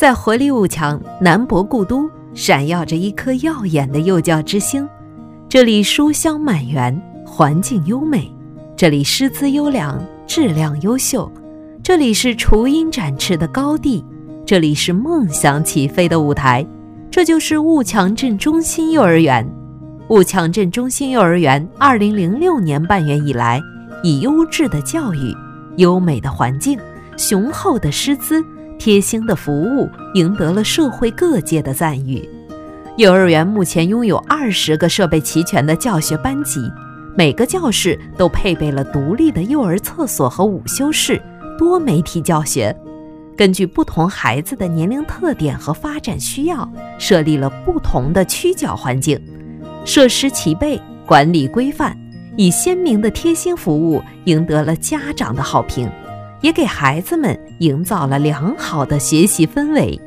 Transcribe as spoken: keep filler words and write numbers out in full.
在活力物强南博故都，闪耀着一颗耀眼的幼教之星。这里书香满园，环境优美，这里师资优良，质量优秀，这里是雏鹰展翅的高地，这里是梦想起飞的舞台。这就是雾强镇中心幼儿园。雾强镇中心幼儿园二零零六年办园以来，以优质的教育、优美的环境、雄厚的师资、贴心的服务，赢得了社会各界的赞誉。幼儿园目前拥有二十个设备齐全的教学班级，每个教室都配备了独立的幼儿厕所和午休室，多媒体教学。根据不同孩子的年龄特点和发展需要，设立了不同的区教环境，设施齐备，管理规范，以鲜明的贴心服务赢得了家长的好评，也给孩子们营造了良好的学习氛围。